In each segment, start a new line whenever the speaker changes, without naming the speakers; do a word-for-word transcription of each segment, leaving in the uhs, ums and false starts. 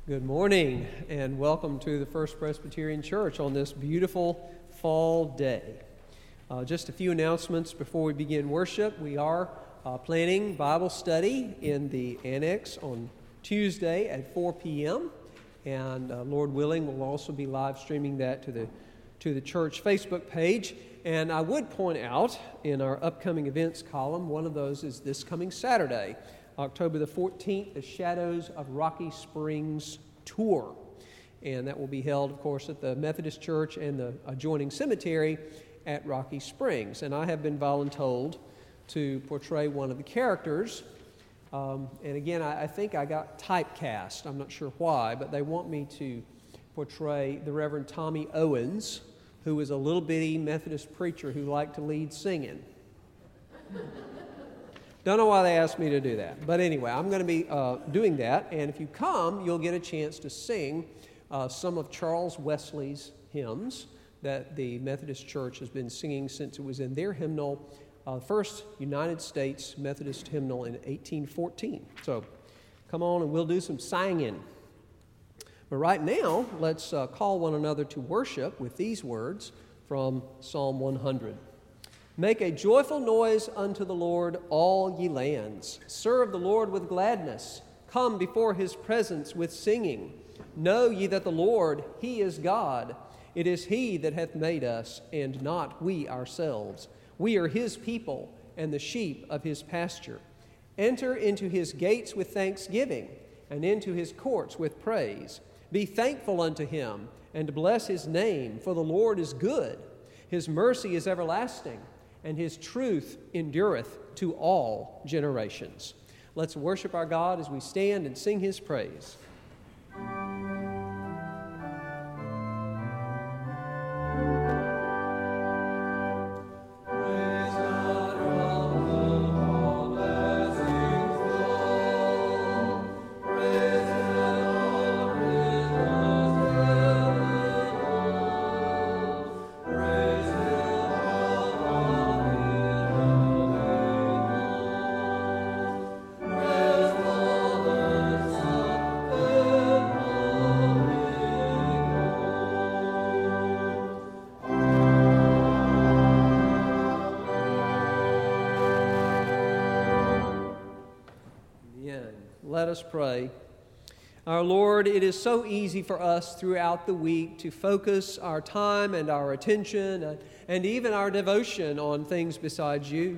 Good morning and welcome to the First Presbyterian Church on this beautiful fall day. Uh, just a few announcements before we begin worship. We are uh, planning Bible study in the annex on Tuesday at four p.m. and uh, Lord willing, we'll also be live streaming that to the to the church Facebook page. And I would point out in our upcoming events column, one of those is this coming Saturday, October the fourteenth, the Shadows of Rocky Springs Tour. And that will be held, of course, at the Methodist Church and the adjoining cemetery at Rocky Springs. And I have been voluntold to portray one of the characters. Um, and again, I, I think I got typecast. I'm not sure why, but they want me to portray the Reverend Tommy Owens, who is a little bitty Methodist preacher who liked to lead singing. Don't know why they asked me to do that. But anyway, I'm going to be uh, doing that. And if you come, you'll get a chance to sing uh, some of Charles Wesley's hymns that the Methodist Church has been singing since it was in their hymnal, uh, first United States Methodist hymnal in eighteen fourteen. So come on and we'll do some singing. But right now, let's uh, call one another to worship with these words from Psalm one hundred. Make a joyful noise unto the Lord, all ye lands. Serve the Lord with gladness. Come before his presence with singing. Know ye that the Lord, he is God. It is he that hath made us, and not we ourselves. We are his people, and the sheep of his pasture. Enter into his gates with thanksgiving, and into his courts with praise. Be thankful unto him, and bless his name, for the Lord is good. His mercy is everlasting, and his truth endureth to all generations. Let's worship our God as we stand and sing his praise. Let us pray. Our Lord, it is so easy for us throughout the week to focus our time and our attention and, and even our devotion on things besides you.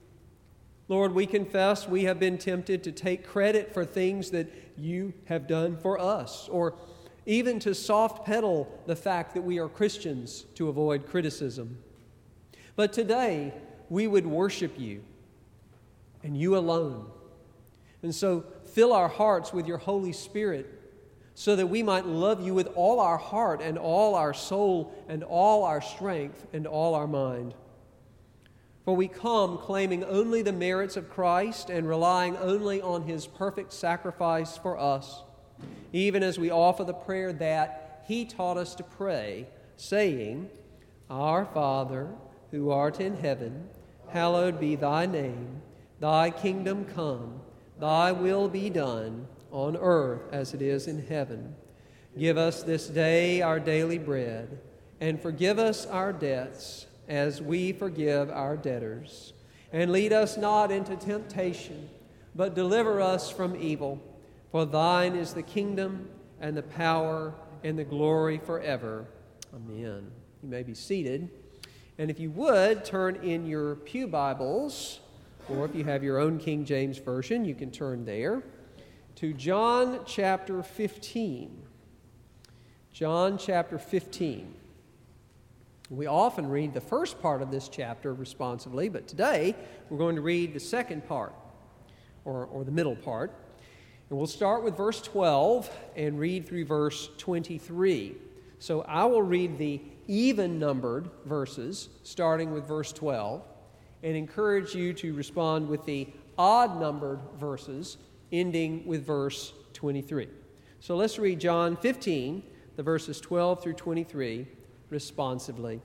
Lord, we confess we have been tempted to take credit for things that you have done for us, or even to soft pedal the fact that we are Christians to avoid criticism. But today, we would worship you and you alone. And so fill our hearts with your Holy Spirit so that we might love you with all our heart and all our soul and all our strength and all our mind. For we come claiming only the merits of Christ and relying only on his perfect sacrifice for us, even as we offer the prayer that he taught us to pray, saying, Our Father, who art in heaven, hallowed be thy name. Thy kingdom come. Thy will be done on earth as it is in heaven. Give us this day our daily bread, and forgive us our debts as we forgive our debtors. And lead us not into temptation, but deliver us from evil. For thine is the kingdom and the power and the glory forever. Amen. You may be seated. And if you would, turn in your pew Bibles, or if you have your own King James Version, you can turn there, to John chapter fifteen. John chapter fifteen. We often read the first part of this chapter responsively, but today we're going to read the second part, or, or the middle part. And we'll start with verse twelve and read through verse twenty-three. So I will read the even-numbered verses, starting with verse twelve, and encourage you to respond with the odd-numbered verses, ending with verse twenty-three. So let's read John fifteen, the verses twelve through twenty-three, responsively.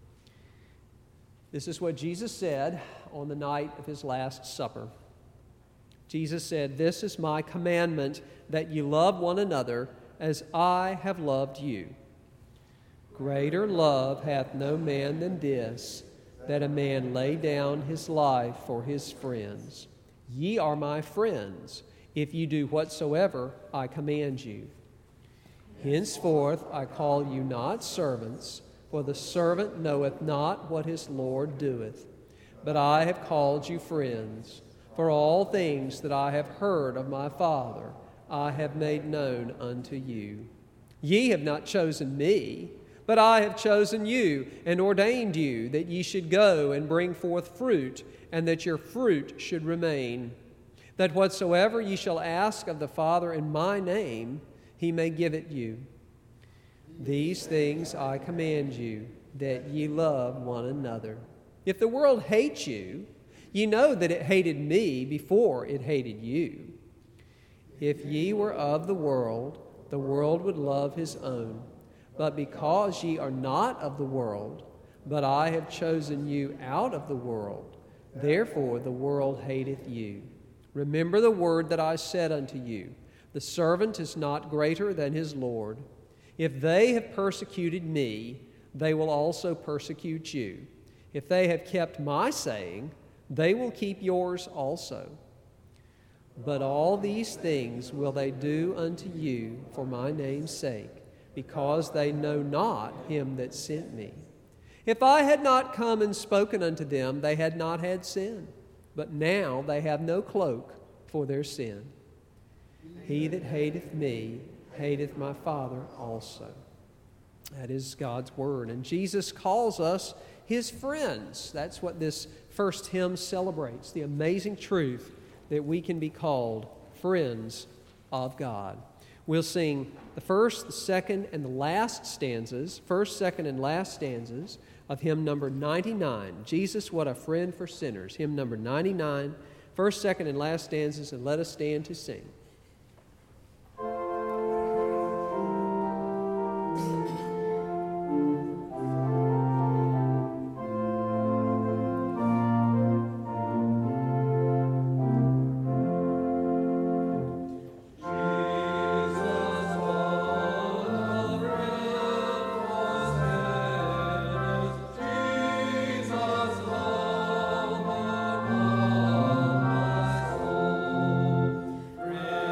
This is what Jesus said on the night of his Last Supper. Jesus said, "This is my commandment, that ye love one another as I have loved you. Greater love hath no man than this, that a man lay down his life for his friends. Ye are my friends, if you do whatsoever I command you. Henceforth I call you not servants, for the servant knoweth not what his Lord doeth. But I have called you friends, for all things that I have heard of my Father I have made known unto you. Ye have not chosen me, but I have chosen you, and ordained you, that ye should go and bring forth fruit, and that your fruit should remain, that whatsoever ye shall ask of the Father in my name, he may give it you. These things I command you, that ye love one another. If the world hates you, ye know that it hated me before it hated you. If ye were of the world, the world would love his own. But because ye are not of the world, but I have chosen you out of the world, therefore the world hateth you. Remember the word that I said unto you, the servant is not greater than his Lord. If they have persecuted me, they will also persecute you. If they have kept my saying, they will keep yours also. But all these things will they do unto you for my name's sake, because they know not him that sent me. If I had not come and spoken unto them, they had not had sin. But now they have no cloak for their sin. He that hateth me hateth my Father also. That is God's word. And Jesus calls us his friends. That's what this first hymn celebrates, the amazing truth that we can be called friends of God. We'll sing the first, the second, and the last stanzas, first, second, and last stanzas of hymn number ninety-nine, Jesus, What a Friend for Sinners, hymn number ninety-nine, first, second, and last stanzas, and let us stand to sing.
Friend.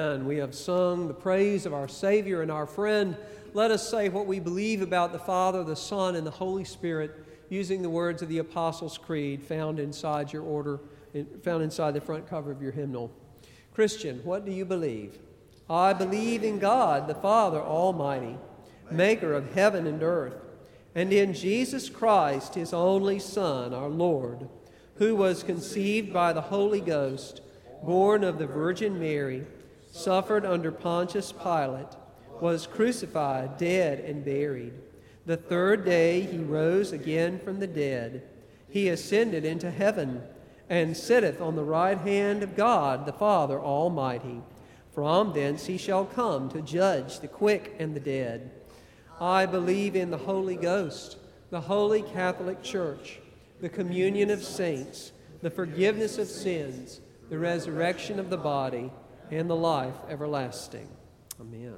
Amen. We have sung the praise of our Savior and our friend. Let us say what we believe about the Father, the Son, and the Holy Spirit using the words of the Apostles' Creed found inside your order, found inside the front cover of your hymnal. Christian, what do you believe? I believe in God, the Father Almighty, maker of heaven and earth, and in Jesus Christ, his only Son, our Lord, who was conceived by the Holy Ghost, born of the Virgin Mary, suffered under Pontius Pilate, was crucified, dead, and buried. The third day he rose again from the dead. He ascended into heaven, and sitteth on the right hand of God the Father Almighty. From thence he shall come to judge the quick and the dead. I believe in the Holy Ghost, the holy Catholic Church, the communion of saints, the forgiveness of sins, the resurrection of the body, and the life everlasting. Amen.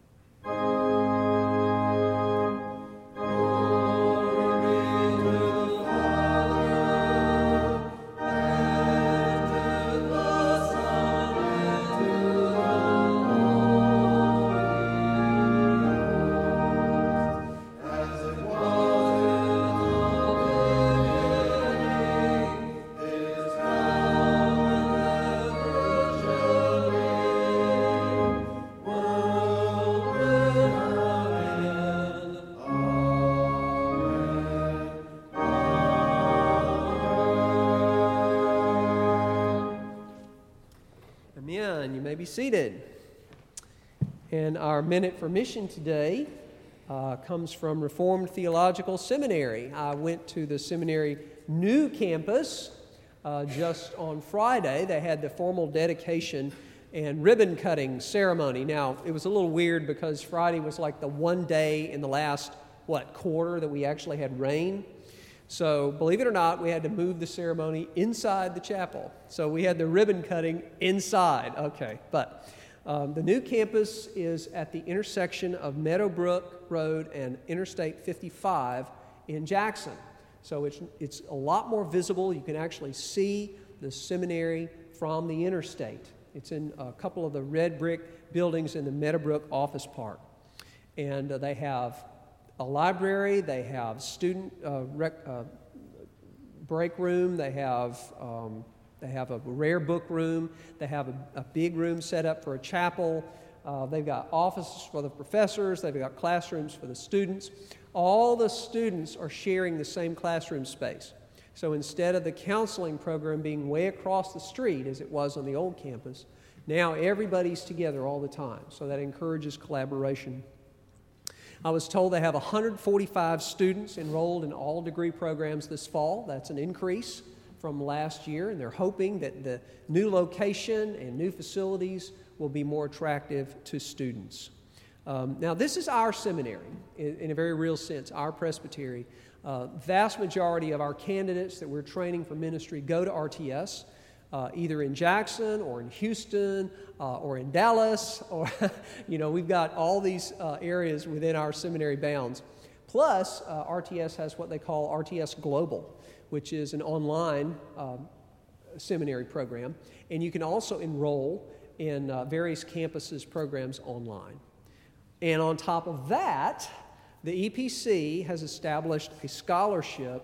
Be seated. And our minute for mission today uh, comes from Reformed Theological Seminary. I went to the seminary new campus uh, just on Friday. They had the formal dedication and ribbon cutting ceremony. Now, it was a little weird because Friday was like the one day in the last, what, quarter that we actually had rain. So, believe it or not, we had to move the ceremony inside the chapel. So we had the ribbon cutting inside. Okay, but um, the new campus is at the intersection of Meadowbrook Road and Interstate fifty-five in Jackson. So it's, it's a lot more visible. You can actually see the seminary from the interstate. It's in a couple of the red brick buildings in the Meadowbrook office park. And uh, they have a library, they have student uh, rec, uh, break room, they have um, they have a rare book room, they have a, a big room set up for a chapel, uh, they've got offices for the professors, they've got classrooms for the students. All the students are sharing the same classroom space. So instead of the counseling program being way across the street as it was on the old campus, now everybody's together all the time. So that encourages collaboration. I was told they have one hundred forty-five students enrolled in all degree programs this fall. That's an increase from last year, and they're hoping that the new location and new facilities will be more attractive to students. Um, now, this is our seminary, in, in a very real sense, our presbytery. Uh, vast majority of our candidates that we're training for ministry go to R T S. Uh, either in Jackson or in Houston uh, or in Dallas, or, you know, we've got all these uh, areas within our seminary bounds. Plus, uh, R T S has what they call R T S Global, which is an online uh, seminary program, and you can also enroll in uh, various campuses' programs online. And on top of that, the E P C has established a scholarship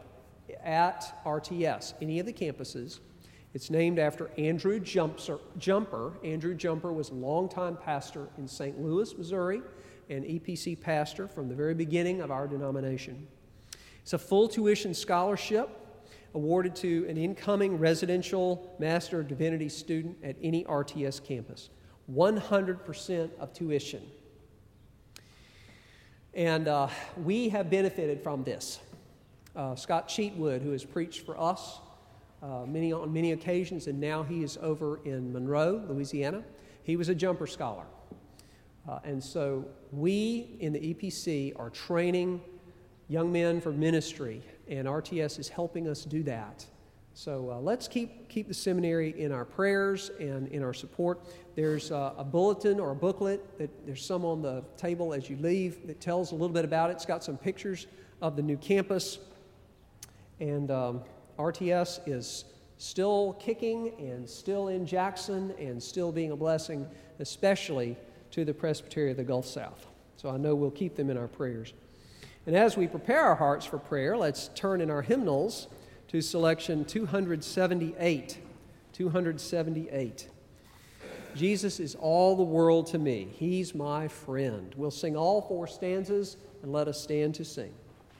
at R T S, any of the campuses. It's named after Andrew Jumper. Jumper. Andrew Jumper was a longtime pastor in Saint Louis, Missouri, and E P C pastor from the very beginning of our denomination. It's a full tuition scholarship awarded to an incoming residential Master of Divinity student at any R T S campus. one hundred percent of tuition. And uh, we have benefited from this. Uh, Scott Cheatwood, who has preached for us Uh, many on many occasions, and now he is over in Monroe, Louisiana. He was a jumper scholar. Uh, and so we in the E P C are training young men for ministry, and R T S is helping us do that. So uh, let's keep keep the seminary in our prayers and in our support. There's uh, a bulletin or a booklet, that there's some on the table as you leave that tells a little bit about it. It's got some pictures of the new campus. And um, R T S is still kicking and still in Jackson and still being a blessing, especially to the Presbytery of the Gulf South. So I know we'll keep them in our prayers. And as we prepare our hearts for prayer, let's turn in our hymnals to selection two seventy-eight. two seventy-eight. Jesus is all the world to me. He's my friend. We'll sing all four stanzas, and let us stand to sing.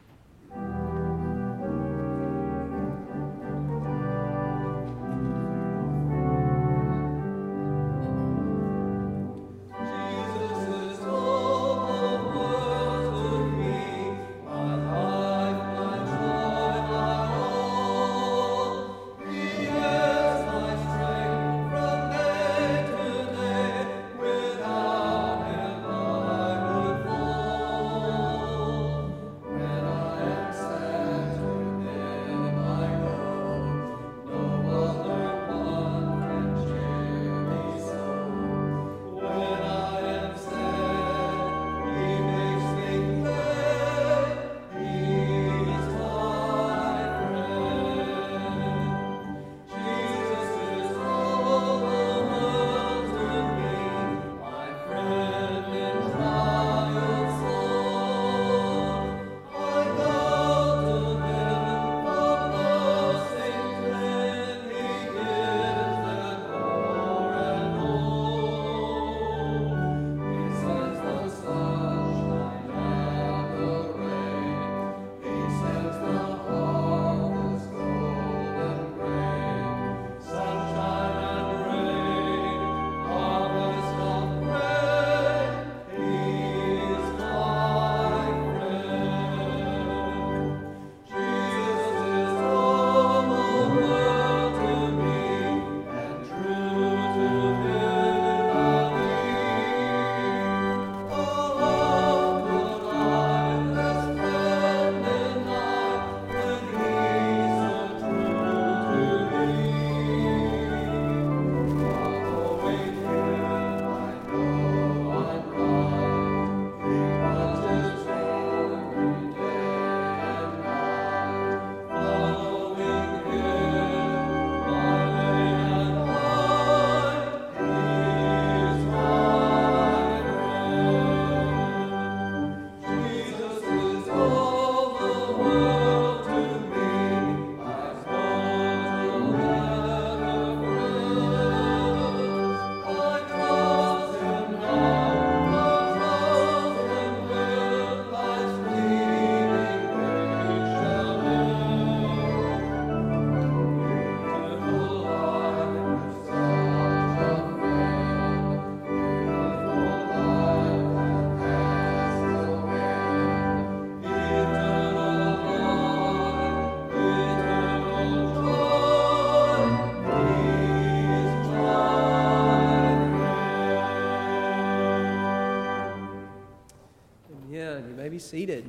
Be seated.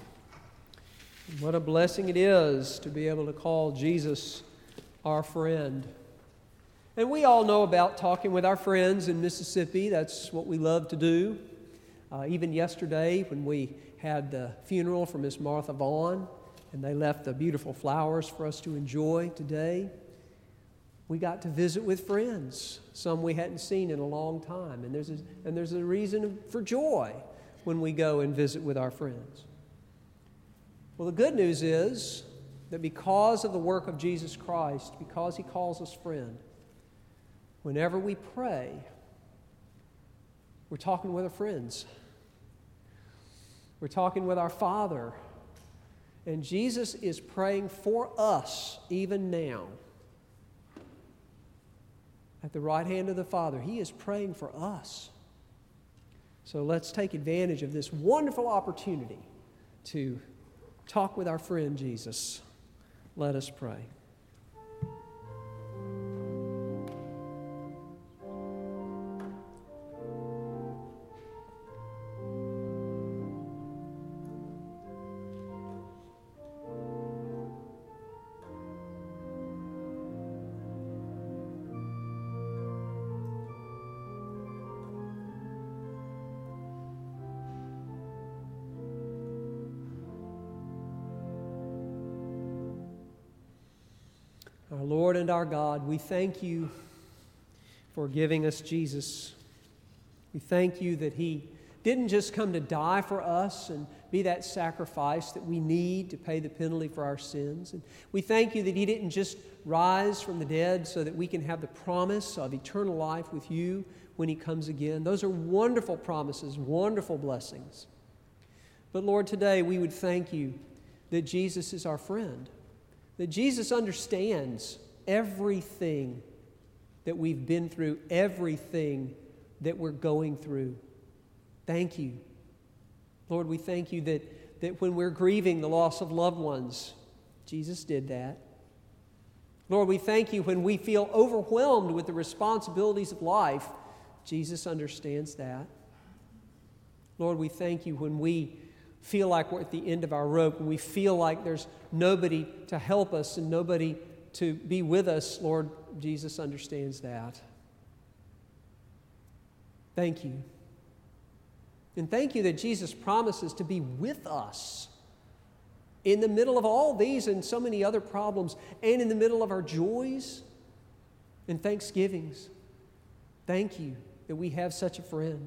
What a blessing it is to be able to call Jesus our friend. And we all know about talking with our friends in Mississippi. That's what we love to do. Uh, even yesterday when we had the funeral for Miss Martha Vaughn and they left the beautiful flowers for us to enjoy today, we got to visit with friends, some we hadn't seen in a long time. And there's a, and there's a reason for joy when we go and visit with our friends. Well, the good news is that because of the work of Jesus Christ, because He calls us friend, whenever we pray, we're talking with our friends. We're talking with our Father. And Jesus is praying for us even now. At the right hand of the Father, He is praying for us. So let's take advantage of this wonderful opportunity to talk with our friend Jesus. Let us pray. Our Lord and our God, we thank you for giving us Jesus. We thank you that he didn't just come to die for us and be that sacrifice that we need to pay the penalty for our sins. And we thank you that he didn't just rise from the dead so that we can have the promise of eternal life with you when he comes again. Those are wonderful promises, wonderful blessings. But Lord, today we would thank you that Jesus is our friend, that Jesus understands everything that we've been through, everything that we're going through. Thank you. Lord, we thank you that, that when we're grieving the loss of loved ones, Jesus did that. Lord, we thank you when we feel overwhelmed with the responsibilities of life, Jesus understands that. Lord, we thank you when we feel like we're at the end of our rope, when we feel like there's nobody to help us and nobody to be with us, Lord, Jesus understands that. Thank you. And thank you that Jesus promises to be with us in the middle of all these and so many other problems, and in the middle of our joys and thanksgivings. Thank you that we have such a friend.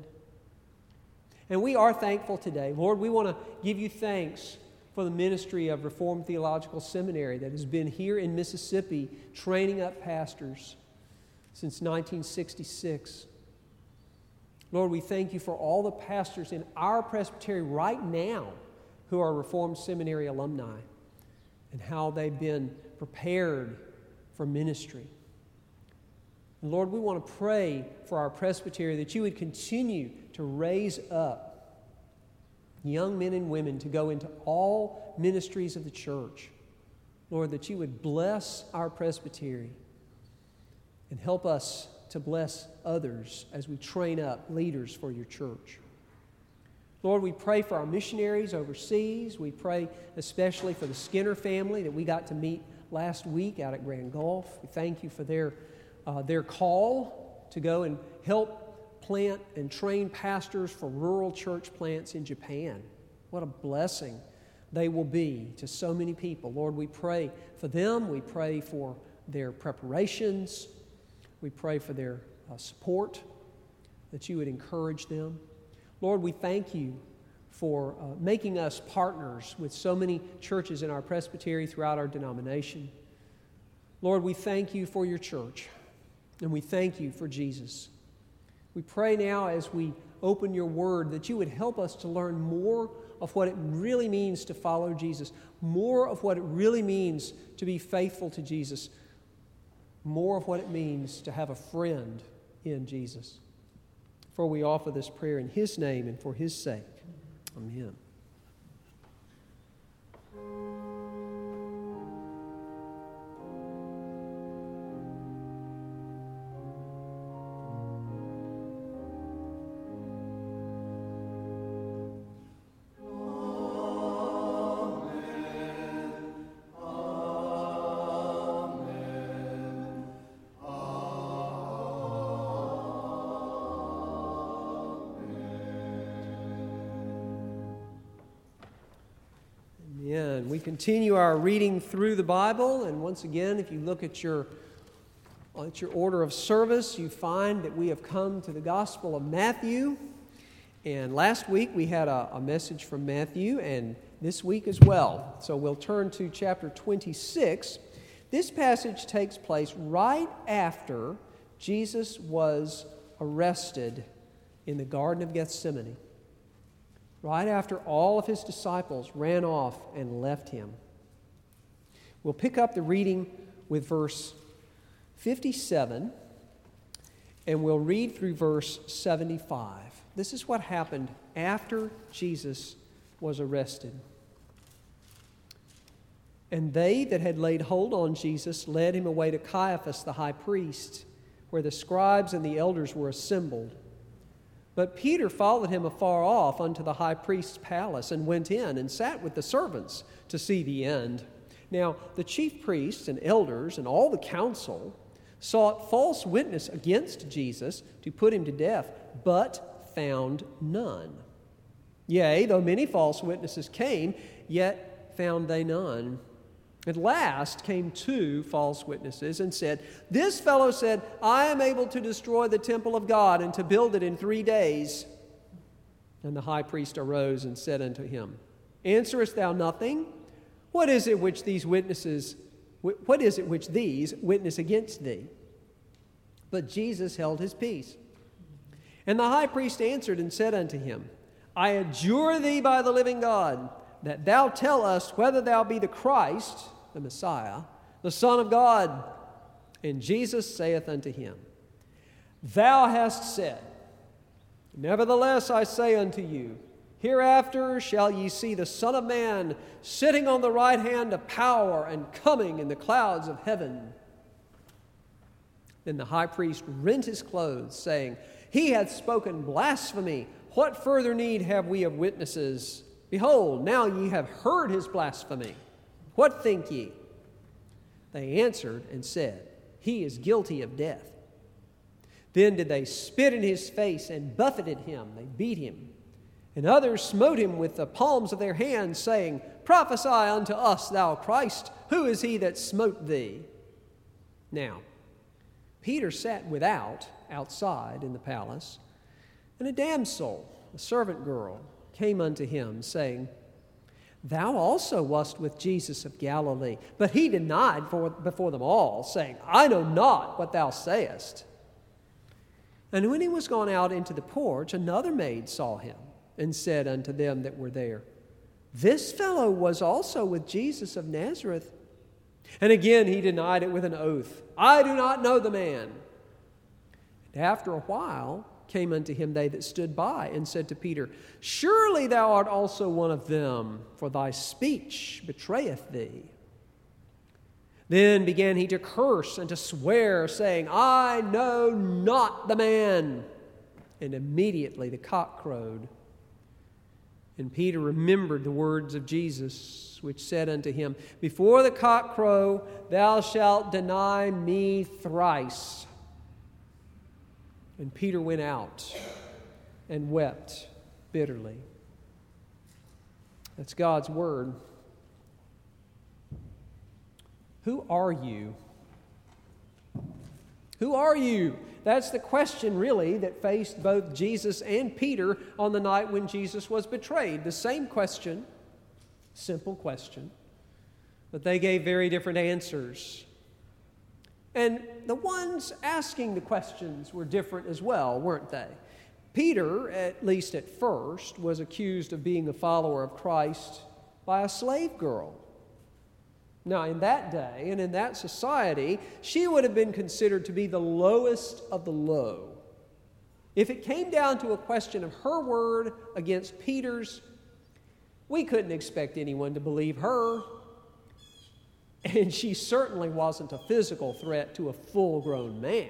And we are thankful today. Lord, we want to give you thanks for the ministry of Reformed Theological Seminary that has been here in Mississippi training up pastors since nineteen sixty-six. Lord, we thank you for all the pastors in our presbytery right now who are Reformed Seminary alumni and how they've been prepared for ministry. And Lord, we want to pray for our presbytery that you would continue to raise up young men and women to go into all ministries of the church. Lord, that you would bless our presbytery and help us to bless others as we train up leaders for your church. Lord, we pray for our missionaries overseas. We pray especially for the Skinner family that we got to meet last week out at Grand Gulf. We thank you for their, uh, their call to go and help plant and train pastors for rural church plants in Japan. What a blessing they will be to so many people. Lord, we pray for them. We pray for their preparations. We pray for their uh, support, that you would encourage them. Lord, we thank you for uh, making us partners with so many churches in our presbytery throughout our denomination. Lord, we thank you for your church, and we thank you for Jesus. We pray now as we open your word that you would help us to learn more of what it really means to follow Jesus, more of what it really means to be faithful to Jesus, more of what it means to have a friend in Jesus. For we offer this prayer in his name and for his sake. Amen. We continue our reading through the Bible, and once again, if you look at your, at your order of service, you find that we have come to the Gospel of Matthew. And last week we had a, a message from Matthew, and this week as well. So we'll turn to chapter twenty-six. This passage takes place right after Jesus was arrested in the Garden of Gethsemane. Right after all of his disciples ran off and left him. We'll pick up the reading with verse fifty-seven, and we'll read through verse seventy-five. This is what happened after Jesus was arrested. And they that had laid hold on Jesus led him away to Caiaphas the high priest, where the scribes and the elders were assembled. But Peter followed him afar off unto the high priest's palace, and went in and sat with the servants to see the end. Now the chief priests and elders and all the council sought false witness against Jesus to put him to death, but found none. Yea, though many false witnesses came, yet found they none. At last came two false witnesses and said, "This fellow said, I am able to destroy the temple of God and to build it in three days. And the high priest arose and said unto him, Answerest thou nothing? What is it which these witnesses, what is it which these witness against thee? But Jesus held his peace. And the high priest answered and said unto him, I adjure thee by the living God, that thou tell us whether thou be the Christ, the Messiah, the Son of God. And Jesus saith unto him, Thou hast said, Nevertheless I say unto you, hereafter shall ye see the Son of Man sitting on the right hand of power and coming in the clouds of heaven. Then the high priest rent his clothes, saying, He hath spoken blasphemy. What further need have we of witnesses? Behold, now ye have heard his blasphemy. What think ye? They answered and said, He is guilty of death. Then did they spit in his face and buffeted him. They beat him. And others smote him with the palms of their hands, saying, Prophesy unto us, thou Christ. Who is he that smote thee? Now, Peter sat without, outside in the palace, and a damsel, a servant girl, came unto him, saying, Thou also wast with Jesus of Galilee. But he denied for, before them all, saying, I know not what thou sayest. And when he was gone out into the porch, another maid saw him, and said unto them that were there, This fellow was also with Jesus of Nazareth. And again he denied it with an oath, I do not know the man. And after a while came unto him they that stood by, and said to Peter, Surely thou art also one of them, for thy speech betrayeth thee. Then began he to curse and to swear, saying, I know not the man. And immediately the cock crowed. And Peter remembered the words of Jesus, which said unto him, Before the cock crow, thou shalt deny me thrice. And Peter went out and wept bitterly. That's God's word. Who are you? Who are you? That's the question, really, that faced both Jesus and Peter on the night when Jesus was betrayed. The same question, simple question, but they gave very different answers. And the ones asking the questions were different as well, weren't they? Peter, at least at first, was accused of being a follower of Christ by a slave girl. Now, in that day and in that society, she would have been considered to be the lowest of the low. If it came down to a question of her word against Peter's, we couldn't expect anyone to believe her. And she certainly wasn't a physical threat to a full-grown man.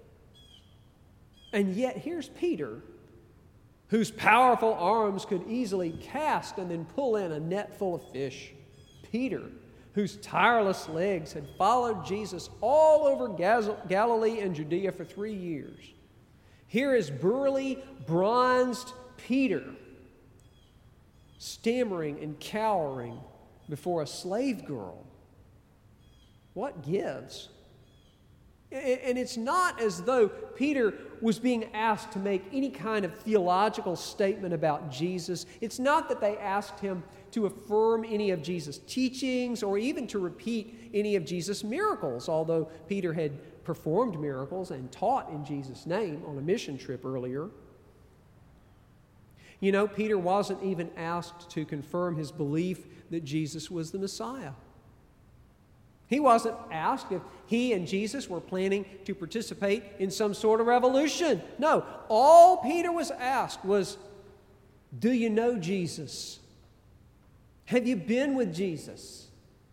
And yet, here's Peter, whose powerful arms could easily cast and then pull in a net full of fish. Peter, whose tireless legs had followed Jesus all over Galilee and Judea for three years. Here is burly, bronzed Peter, stammering and cowering before a slave girl. What gives? And it's not as though Peter was being asked to make any kind of theological statement about Jesus. It's not that they asked him to affirm any of Jesus' teachings or even to repeat any of Jesus' miracles, although Peter had performed miracles and taught in Jesus' name on a mission trip earlier. You know, Peter wasn't even asked to confirm his belief that Jesus was the Messiah. He wasn't asked if he and Jesus were planning to participate in some sort of revolution. No, all Peter was asked was, do you know Jesus? Have you been with Jesus?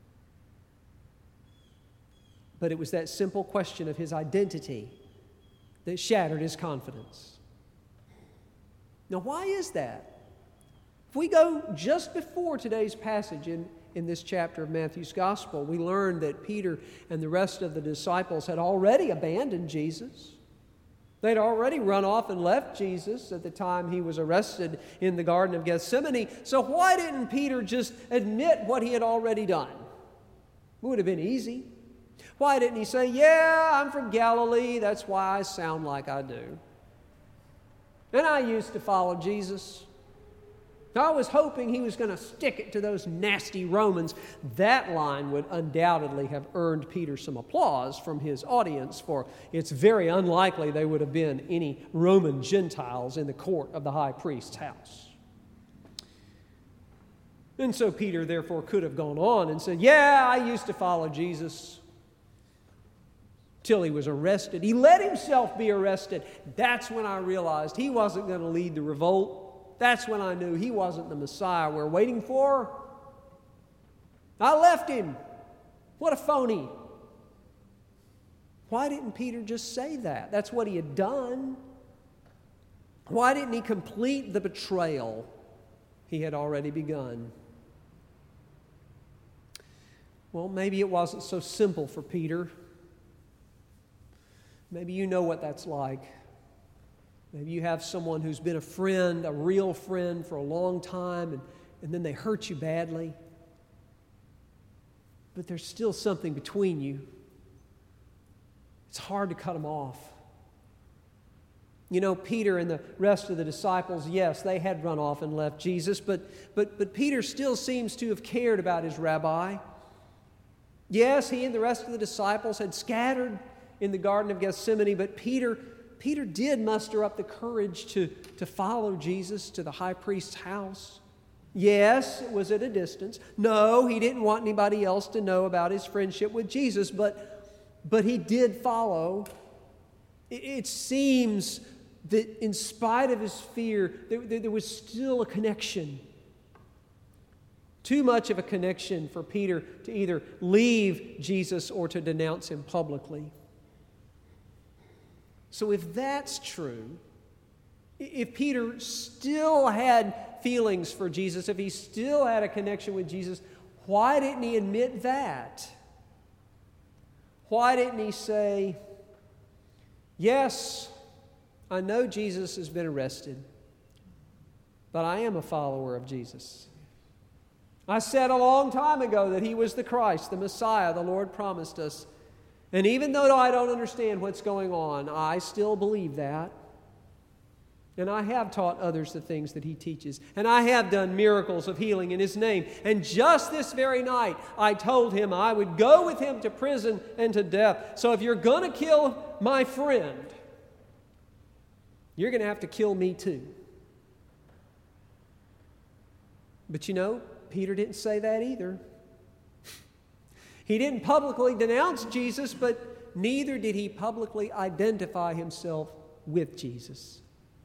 But it was that simple question of his identity that shattered his confidence. Now, why is that? If we go just before today's passage in In this chapter of Matthew's Gospel, we learn that Peter and the rest of the disciples had already abandoned Jesus. They'd already run off and left Jesus at the time he was arrested in the Garden of Gethsemane. So why didn't Peter just admit what he had already done? It would have been easy. Why didn't he say, yeah, I'm from Galilee, that's why I sound like I do. And I used to follow Jesus. I was hoping he was going to stick it to those nasty Romans. That line would undoubtedly have earned Peter some applause from his audience, for it's very unlikely there would have been any Roman Gentiles in the court of the high priest's house. And so Peter, therefore, could have gone on and said, yeah, I used to follow Jesus, till he was arrested. He let himself be arrested. That's when I realized he wasn't going to lead the revolt. That's when I knew he wasn't the Messiah we're waiting for. I left him. What a phony. Why didn't Peter just say that? That's what he had done. Why didn't he complete the betrayal he had already begun? Well, maybe it wasn't so simple for Peter. Maybe you know what that's like. Maybe you have someone who's been a friend, a real friend for a long time, and, and then they hurt you badly. But there's still something between you. It's hard to cut them off. You know, Peter and the rest of the disciples, yes, they had run off and left Jesus, but, but, but Peter still seems to have cared about his rabbi. Yes, he and the rest of the disciples had scattered in the Garden of Gethsemane, but Peter, Peter did muster up the courage to, to follow Jesus to the high priest's house. Yes, it was at a distance. No, he didn't want anybody else to know about his friendship with Jesus, but, but he did follow. It, it seems that in spite of his fear, there, there, there was still a connection. Too much of a connection for Peter to either leave Jesus or to denounce him publicly. So if that's true, if Peter still had feelings for Jesus, if he still had a connection with Jesus, why didn't he admit that? Why didn't he say, yes, I know Jesus has been arrested, but I am a follower of Jesus. I said a long time ago that he was the Christ, the Messiah the Lord promised us. And even though I don't understand what's going on, I still believe that. And I have taught others the things that he teaches. And I have done miracles of healing in his name. And just this very night, I told him I would go with him to prison and to death. So if you're going to kill my friend, you're going to have to kill me too. But you know, Peter didn't say that either. He didn't publicly denounce Jesus, but neither did he publicly identify himself with Jesus.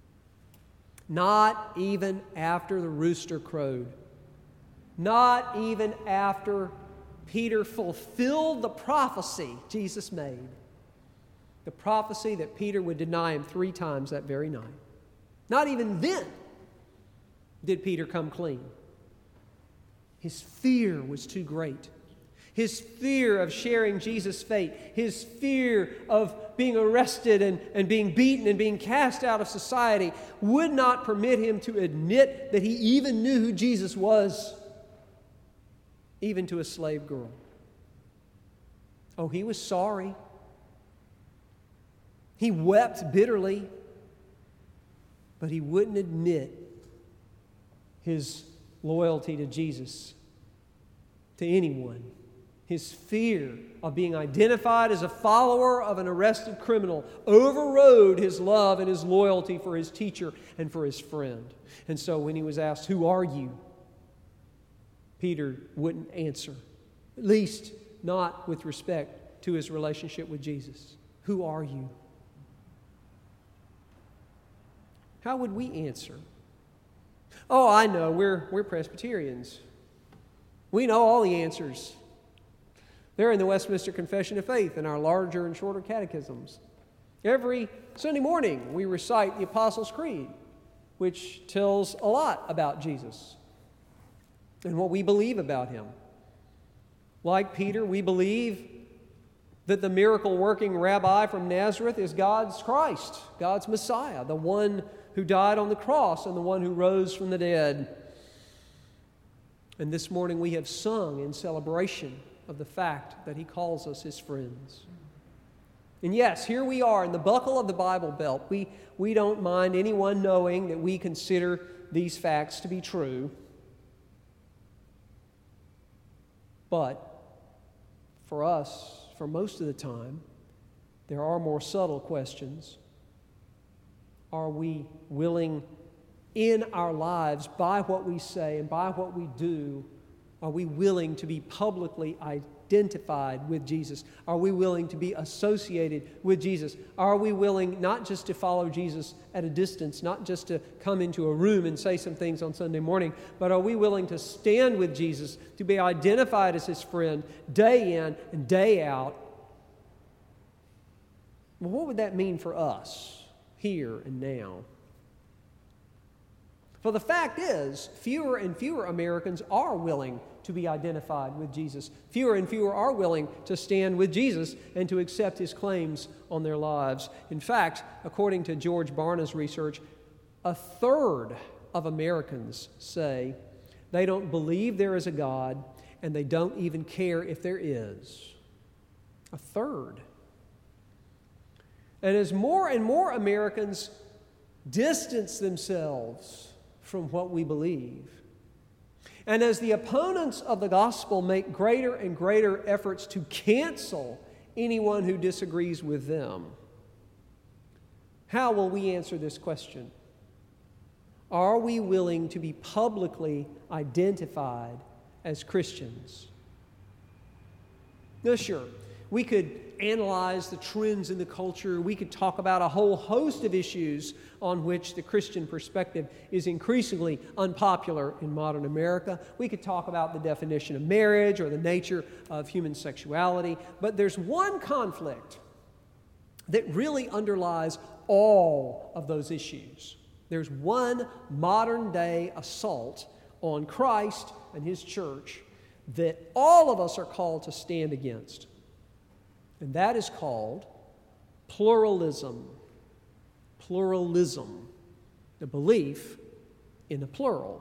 Not even after the rooster crowed. Not even after Peter fulfilled the prophecy Jesus made. The prophecy that Peter would deny him three times that very night. Not even then did Peter come clean. His fear was too great. His fear of sharing Jesus' fate, his fear of being arrested and, and being beaten and being cast out of society would not permit him to admit that he even knew who Jesus was, even to a slave girl. Oh, he was sorry. He wept bitterly, but he wouldn't admit his loyalty to Jesus to anyone. His fear of being identified as a follower of an arrested criminal overrode his love and his loyalty for his teacher and for his friend. And so when he was asked, "Who are you?" Peter wouldn't answer, at least not with respect to his relationship with Jesus. Who are you? How would we answer? Oh, I know, we're, we're Presbyterians. We know all the answers. They're in the Westminster Confession of Faith and our larger and shorter catechisms. Every Sunday morning, we recite the Apostles' Creed, which tells a lot about Jesus and what we believe about him. Like Peter, we believe that the miracle-working rabbi from Nazareth is God's Christ, God's Messiah, the one who died on the cross and the one who rose from the dead. And this morning we have sung in celebration of the fact that he calls us his friends. And yes, here we are in the buckle of the Bible Belt. We, we don't mind anyone knowing that we consider these facts to be true. But for us, for most of the time, there are more subtle questions. Are we willing in our lives, by what we say and by what we do, are we willing to be publicly identified with Jesus? Are we willing to be associated with Jesus? Are we willing not just to follow Jesus at a distance, not just to come into a room and say some things on Sunday morning, but are we willing to stand with Jesus, to be identified as his friend day in and day out? Well, what would that mean for us here and now? For the fact is, fewer and fewer Americans are willing to be identified with Jesus. Fewer and fewer are willing to stand with Jesus and to accept his claims on their lives. In fact, according to George Barna's research, a third of Americans say they don't believe there is a God and they don't even care if there is. A third. And as more and more Americans distance themselves from what we believe, and as the opponents of the gospel make greater and greater efforts to cancel anyone who disagrees with them, how will we answer this question? Are we willing to be publicly identified as Christians? Now, sure, we could analyze the trends in the culture. We could talk about a whole host of issues on which the Christian perspective is increasingly unpopular in modern America. We could talk about the definition of marriage or the nature of human sexuality. But there's one conflict that really underlies all of those issues. There's one modern-day assault on Christ and his church that all of us are called to stand against. And that is called pluralism. Pluralism. The belief in the plural.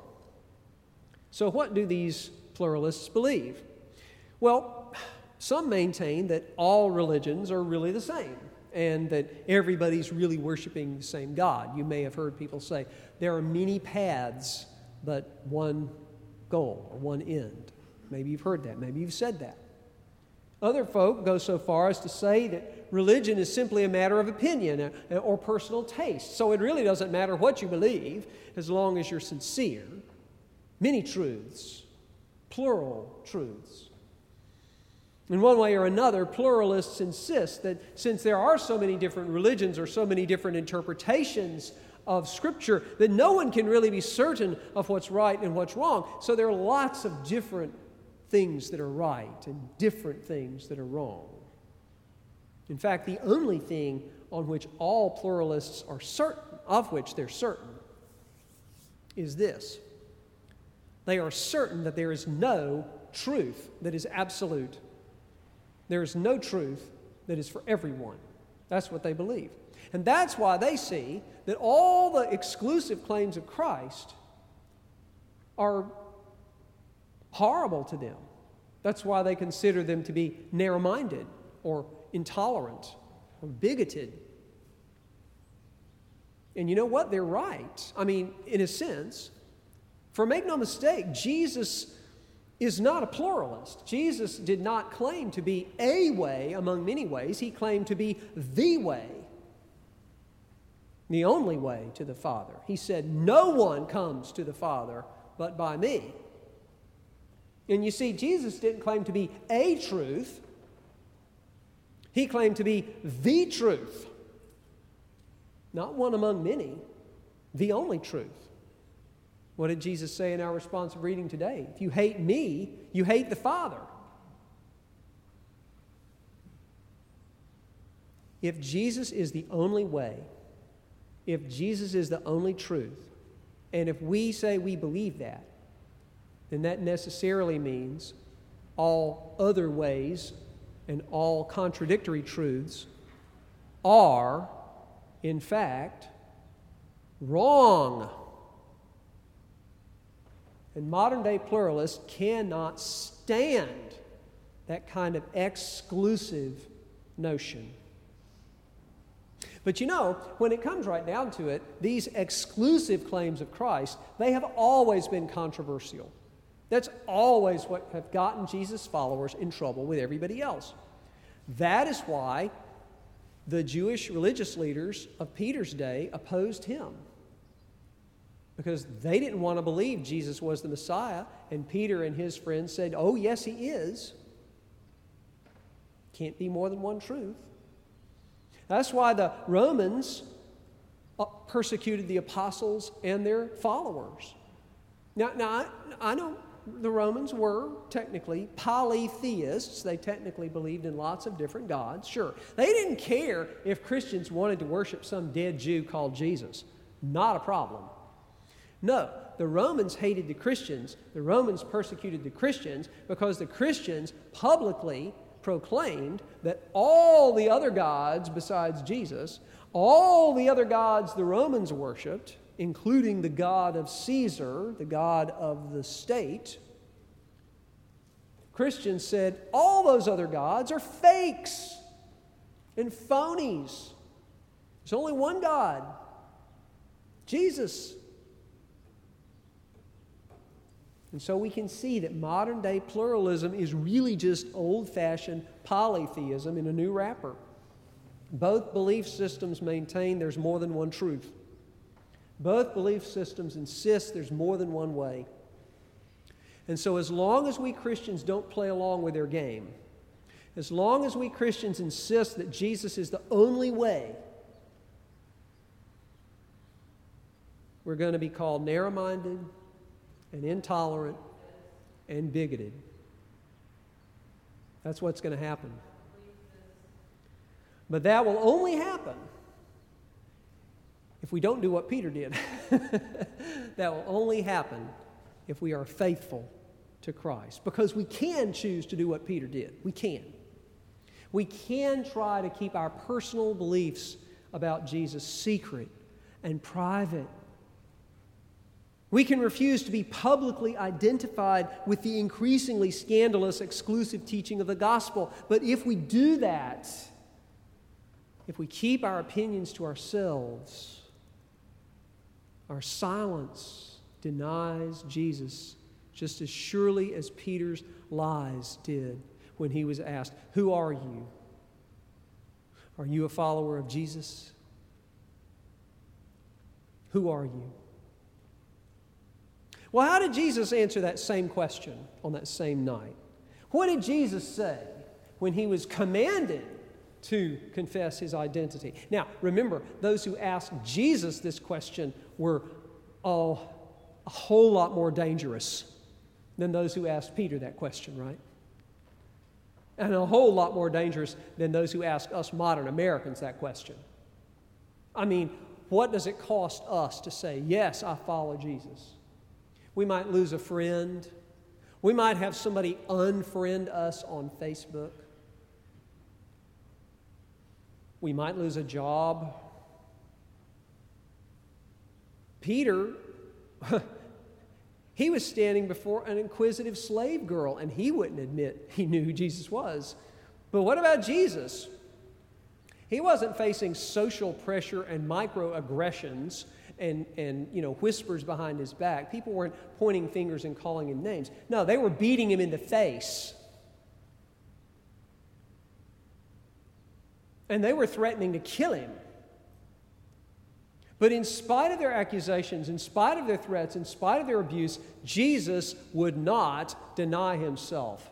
So what do these pluralists believe? Well, some maintain that all religions are really the same and that everybody's really worshiping the same God. You may have heard people say there are many paths but one goal or one end. Maybe you've heard that. Maybe you've said that. Other folk go so far as to say that religion is simply a matter of opinion or personal taste. So it really doesn't matter what you believe as long as you're sincere. Many truths, plural truths. In one way or another, pluralists insist that since there are so many different religions or so many different interpretations of Scripture, that no one can really be certain of what's right and what's wrong. So there are lots of different things that are right and different things that are wrong. In fact, the only thing on which all pluralists are certain, of which they're certain, is this. They are certain that there is no truth that is absolute. There is no truth that is for everyone. That's what they believe. And that's why they see that all the exclusive claims of Christ are horrible to them. That's why they consider them to be narrow-minded or intolerant or bigoted. And you know what? They're right. I mean, in a sense, for make no mistake, Jesus is not a pluralist. Jesus did not claim to be a way among many ways. He claimed to be the way, the only way to the Father. He said, "No one comes to the Father but by me." And you see, Jesus didn't claim to be a truth. He claimed to be the truth. Not one among many, the only truth. What did Jesus say in our responsive reading today? If you hate me, you hate the Father. If Jesus is the only way, if Jesus is the only truth, and if we say we believe that, then that necessarily means all other ways and all contradictory truths are, in fact, wrong. And modern-day pluralists cannot stand that kind of exclusive notion. But you know, when it comes right down to it, these exclusive claims of Christ, they have always been controversial. That's always what have gotten Jesus' followers in trouble with everybody else. That is why the Jewish religious leaders of Peter's day opposed him, because they didn't want to believe Jesus was the Messiah, and Peter and his friends said, oh, yes, he is. Can't be more than one truth. That's why the Romans persecuted the apostles and their followers. Now, now I, I know the Romans were technically polytheists. They technically believed in lots of different gods. Sure, they didn't care if Christians wanted to worship some dead Jew called Jesus. Not a problem. No, the Romans hated the Christians. The Romans persecuted the Christians because the Christians publicly proclaimed that all the other gods besides Jesus, all the other gods the Romans worshipped, including the god of Caesar, the god of the state, Christians said all those other gods are fakes and phonies. There's only one God, Jesus. And so we can see that modern-day pluralism is really just old-fashioned polytheism in a new wrapper. Both belief systems maintain there's more than one truth. Both belief systems insist there's more than one way. And so as long as we Christians don't play along with their game, as long as we Christians insist that Jesus is the only way, we're going to be called narrow-minded and intolerant and bigoted. That's what's going to happen. But that will only happen if we don't do what Peter did. That will only happen if we are faithful to Christ. Because we can choose to do what Peter did. We can. We can try to keep our personal beliefs about Jesus secret and private. We can refuse to be publicly identified with the increasingly scandalous exclusive teaching of the gospel. But if we do that, if we keep our opinions to ourselves, our silence denies Jesus just as surely as Peter's lies did when he was asked, "Who are you? Are you a follower of Jesus? Who are you?" Well, how did Jesus answer that same question on that same night? What did Jesus say when he was commanded to confess his identity? Now, remember, those who asked Jesus this question were oh, a whole lot more dangerous than those who asked Peter that question, right? And a whole lot more dangerous than those who ask us modern Americans that question. I mean, what does it cost us to say, yes, I follow Jesus? We might lose a friend. We might have somebody unfriend us on Facebook. We might lose a job. Peter, he was standing before an inquisitive slave girl, and he wouldn't admit he knew who Jesus was. But what about Jesus? He wasn't facing social pressure and microaggressions and, and you know, whispers behind his back. People weren't pointing fingers and calling him names. No, they were beating him in the face. And they were threatening to kill him. But in spite of their accusations, in spite of their threats, in spite of their abuse, Jesus would not deny himself.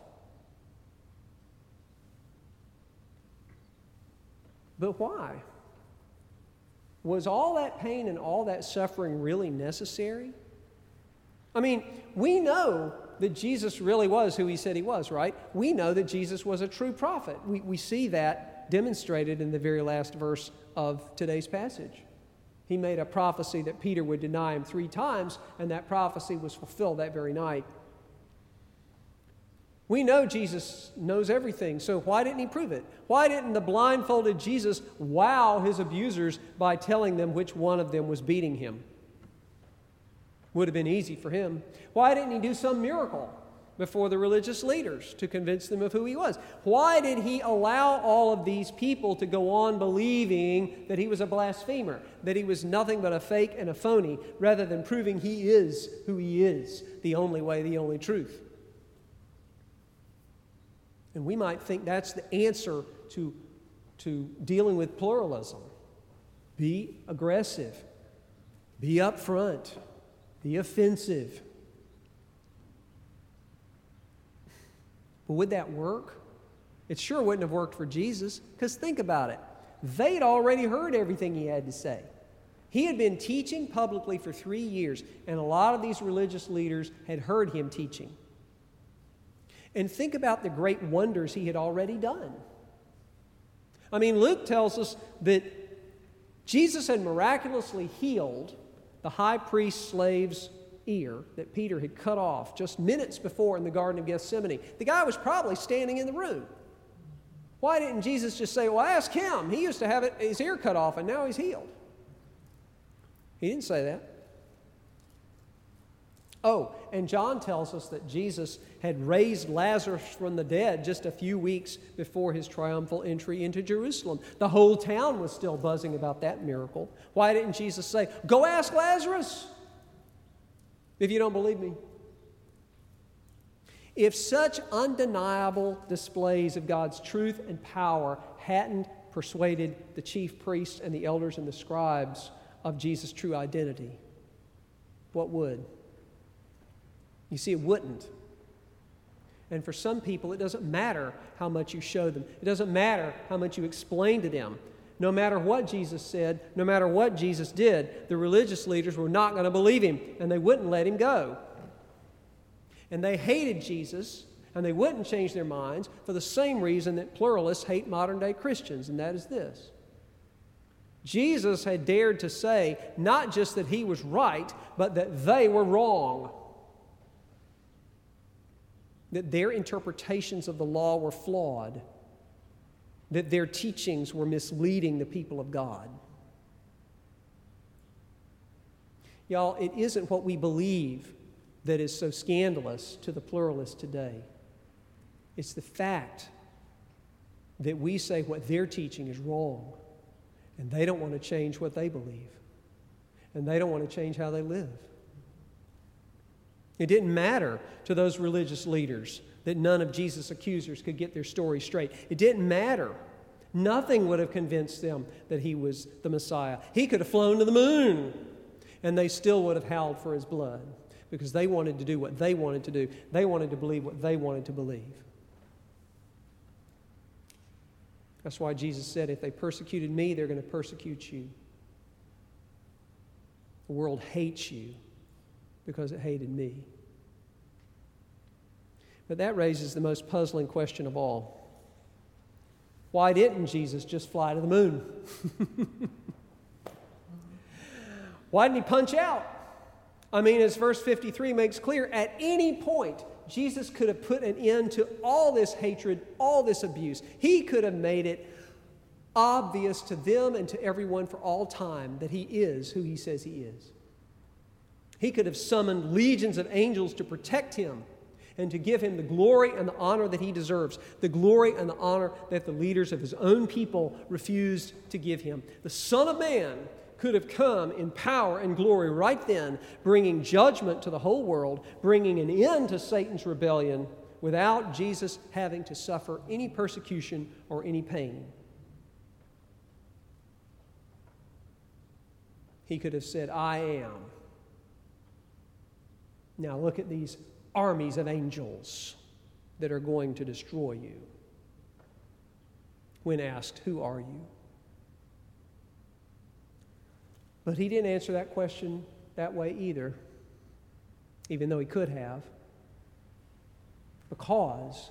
But why? Was all that pain and all that suffering really necessary? I mean, we know that Jesus really was who he said he was, right? We know that Jesus was a true prophet. We, we see that demonstrated in the very last verse of today's passage. He made a prophecy that Peter would deny him three times, and that prophecy was fulfilled that very night. We know Jesus knows everything, so why didn't he prove it? Why didn't the blindfolded Jesus wow his abusers by telling them which one of them was beating him? Would have been easy for him. Why didn't he do some miracle? before the religious leaders to convince them of who he was? Why did he allow all of these people to go on believing that he was a blasphemer, that he was nothing but a fake and a phony, rather than proving he is who he is, the only way, the only truth? And we might think that's the answer to, to dealing with pluralism. Be aggressive. Be upfront. Be offensive. But would that work? It sure wouldn't have worked for Jesus, because think about it. They'd already heard everything he had to say. He had been teaching publicly for three years, and a lot of these religious leaders had heard him teaching. And think about the great wonders he had already done. I mean, Luke tells us that Jesus had miraculously healed the high priest's slave's ear that Peter had cut off just minutes before in the Garden of Gethsemane. The guy was probably standing in the room. Why didn't Jesus just say, well, ask him. He used to have it, his ear cut off, and now he's healed. He didn't say that. Oh, and John tells us that Jesus had raised Lazarus from the dead just a few weeks before his triumphal entry into Jerusalem. The whole town was still buzzing about that miracle. Why didn't Jesus say, go ask Lazarus if you don't believe me? If such undeniable displays of God's truth and power hadn't persuaded the chief priests and the elders and the scribes of Jesus' true identity, what would? You see, it wouldn't. And for some people, it doesn't matter how much you show them. It doesn't matter how much you explain to them. No matter what Jesus said, no matter what Jesus did, the religious leaders were not going to believe him, and they wouldn't let him go. And they hated Jesus, and they wouldn't change their minds for the same reason that pluralists hate modern-day Christians, and that is this. Jesus had dared to say not just that he was right, but that they were wrong. That their interpretations of the law were flawed, that their teachings were misleading the people of God. Y'all, it isn't what we believe that is so scandalous to the pluralists today. It's the fact that we say what they're teaching is wrong, and they don't want to change what they believe, and they don't want to change how they live. It didn't matter to those religious leaders that none of Jesus' accusers could get their story straight. It didn't matter. Nothing would have convinced them that he was the Messiah. He could have flown to the moon, and they still would have howled for his blood because they wanted to do what they wanted to do. They wanted to believe what they wanted to believe. That's why Jesus said, if they persecuted me, they're going to persecute you. The world hates you because it hated me. But that raises the most puzzling question of all. Why didn't Jesus just fly to the moon? Why didn't he punch out? I mean, as verse fifty-three makes clear, at any point, Jesus could have put an end to all this hatred, all this abuse. He could have made it obvious to them and to everyone for all time that he is who he says he is. He could have summoned legions of angels to protect him and to give him the glory and the honor that he deserves, the glory and the honor that the leaders of his own people refused to give him. The Son of Man could have come in power and glory right then, bringing judgment to the whole world, bringing an end to Satan's rebellion without Jesus having to suffer any persecution or any pain. He could have said, I am. Now look at these armies of angels that are going to destroy you. When asked, who are you? But he didn't answer that question that way either, even though he could have. Because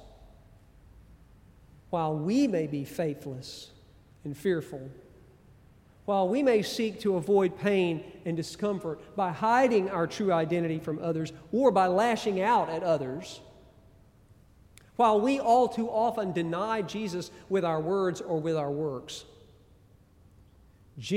while we may be faithless and fearful, while we may seek to avoid pain and discomfort by hiding our true identity from others or by lashing out at others, while we all too often deny Jesus with our words or with our works,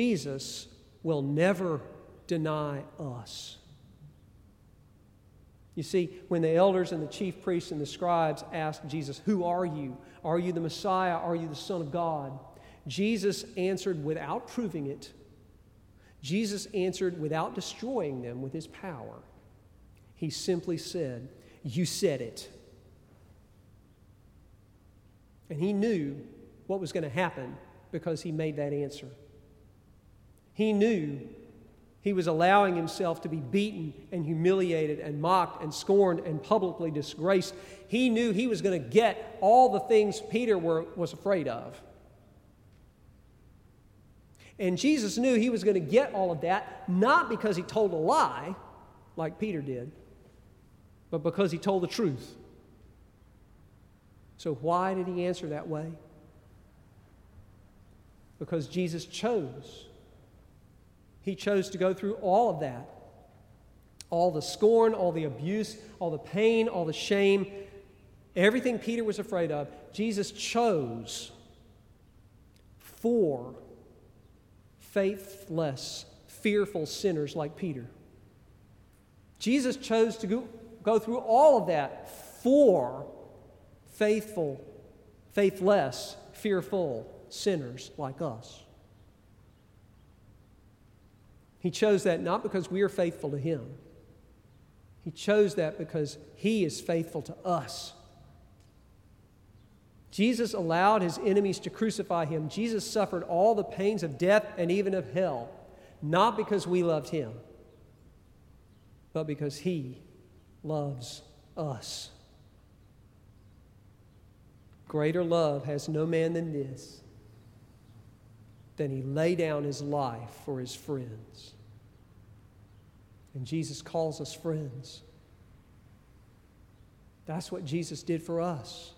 Jesus will never deny us. You see, when the elders and the chief priests and the scribes asked Jesus, "Who are you? Are you the Messiah? Are you the Son of God?" Jesus answered without proving it. Jesus answered without destroying them with his power. He simply said, "You said it." And he knew what was going to happen because he made that answer. He knew he was allowing himself to be beaten and humiliated and mocked and scorned and publicly disgraced. He knew he was going to get all the things Peter were, was afraid of. And Jesus knew he was going to get all of that, not because he told a lie, like Peter did, but because he told the truth. So why did he answer that way? Because Jesus chose. He chose to go through all of that. All the scorn, all the abuse, all the pain, all the shame, everything Peter was afraid of, Jesus chose for faithless, fearful sinners like Peter. Jesus chose to go, go through all of that for faithful, faithless, fearful sinners like us. He chose that not because we are faithful to him. He chose that because he is faithful to us. Jesus allowed his enemies to crucify him. Jesus suffered all the pains of death and even of hell, not because we loved him, but because he loves us. Greater love has no man than this, than he lay down his life for his friends. And Jesus calls us friends. That's what Jesus did for us.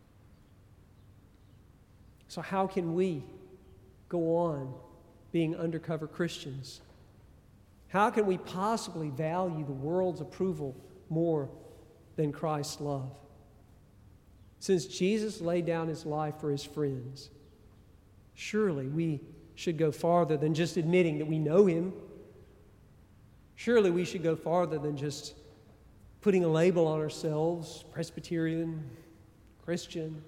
So how can we go on being undercover Christians? How can we possibly value the world's approval more than Christ's love? Since Jesus laid down his life for his friends, surely we should go farther than just admitting that we know him. Surely we should go farther than just putting a label on ourselves, Presbyterian, Christian.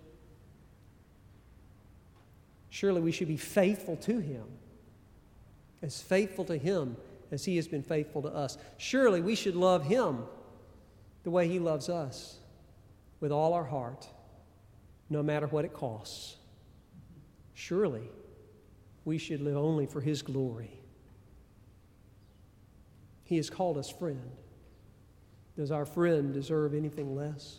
Surely we should be faithful to him, as faithful to him as he has been faithful to us. Surely we should love him the way he loves us, with all our heart, no matter what it costs. Surely we should live only for his glory. He has called us friend. Does our friend deserve anything less?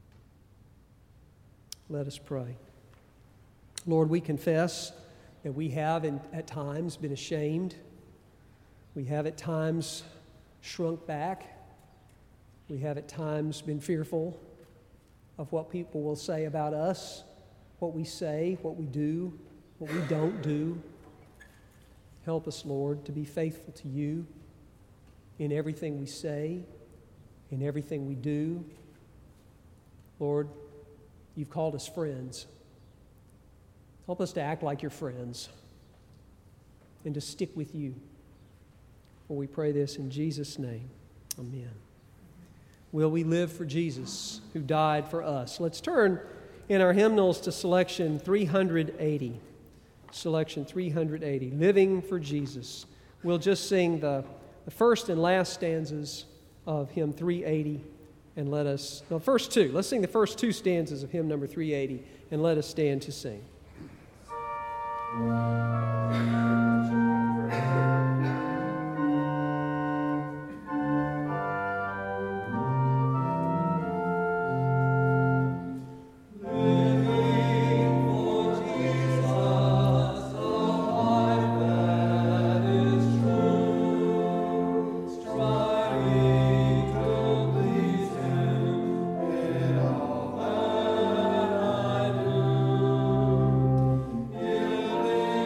Let us pray. Lord, we confess that we have in, at times been ashamed. We have at times shrunk back. We have at times been fearful of what people will say about us, what we say, what we do, what we don't do. Help us, Lord, to be faithful to you in everything we say, in everything we do. Lord, you've called us friends. Help us to act like your friends and to stick with you. For we pray this in Jesus' name. Amen. Will we live for Jesus who died for us? Let's turn in our hymnals to selection three eighty. Selection three eighty, Living for Jesus. We'll just sing the, the first and last stanzas of hymn three eighty and let us, no, first two. Let's sing the first two stanzas of hymn number three eighty and let us stand to sing.
Live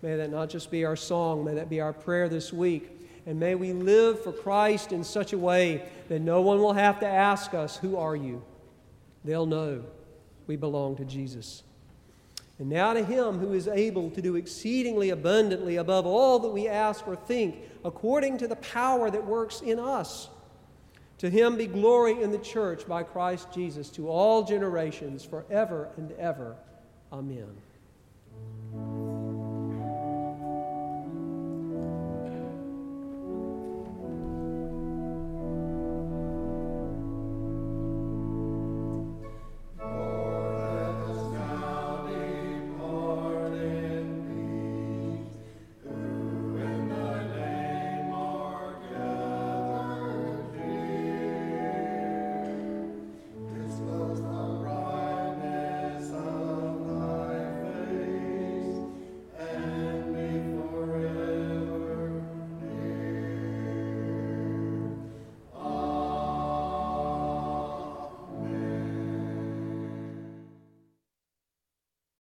May that not just be our song, may that be our prayer this week. And may we live for Christ in such a way that no one will have to ask us, "Who are you?" They'll know we belong to Jesus. And now to Him who is able to do exceedingly abundantly above all that we ask or think, according to the power that works in us. To Him be glory in the church by Christ Jesus to all generations, forever and ever. Amen.